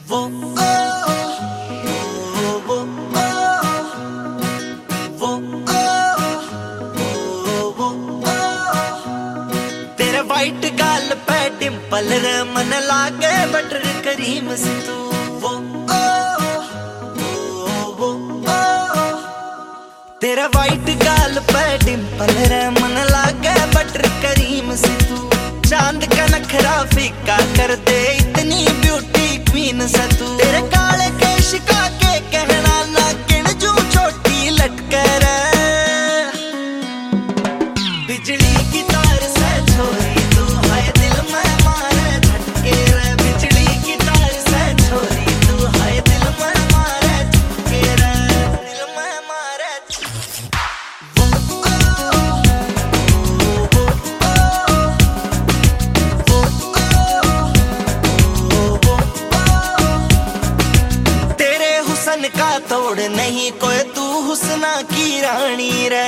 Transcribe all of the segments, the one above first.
वो ओ, वो ओ, वो ओ, वो ओ। तेरे वाइट गाल पे डिंपल रे मन लागे बटर करीम से तू। वो ओ, वो ओ। तेरे वाइट गाल पे डिंपल रे मन लागे बटर करीम से तू। चांद का नखरा फीका कर दे इतनी ब्यूटी क्वीन सा तू। तेरे काले केश का के कहना ना गिन जू छोटी लटके रे। बिजली की तार से छोरी तू हाय दिल में मारे झटके रे। बिजली की तार से छोरी तू हाय दिल में मारे झटके रे। दिल में मारे का तोड़ नहीं कोई तू हुस्ना की रानी रे।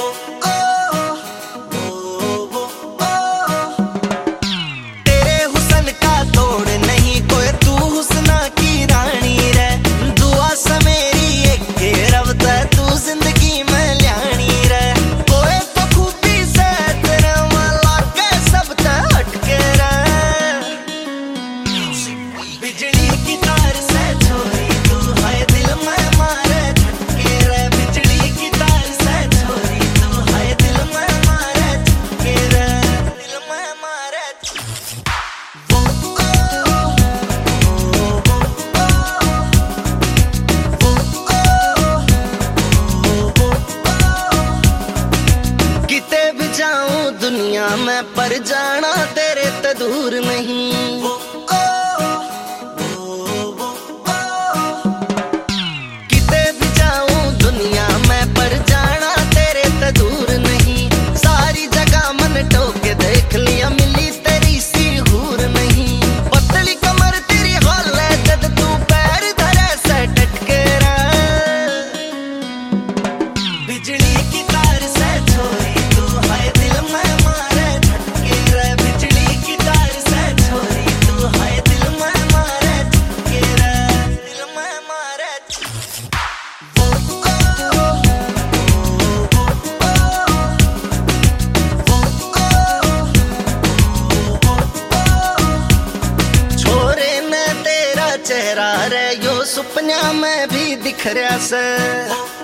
तेरे हुस्न का तोड़ नहीं कोई तू हुस्ना की रानी रे। दुआ से मेरी एक रवता तू जिंदगी में ल्याणी रे। कोई तो खूबी से तेरे वाला के सब ते हटके रे। बिजली की तार से छोरी तू हाय दिल में मारे झटके रे। बिजली की तार से छोरी तू हाय दिल में मारे झटके रे। दिल में मारे वो ओ, वो ओ। किते भी जाऊं दुनिया में पर जाना तेरे ते दूर नहीं। दूर नहीं सारी जगह मन टोके देख लिया मिली तेरी सी हूर नहीं। पतली कमर तेरी हाल है जद तू पैर धरे से टटके रे। बिजली की तार से छोरी तू हाय दिल में मारे झटके रे। बिजली की तार से छोरी तू हाय दिल में मारे झटके रे। दिल में मारे चेहरा रे यो सुपना में भी दिख रहा से।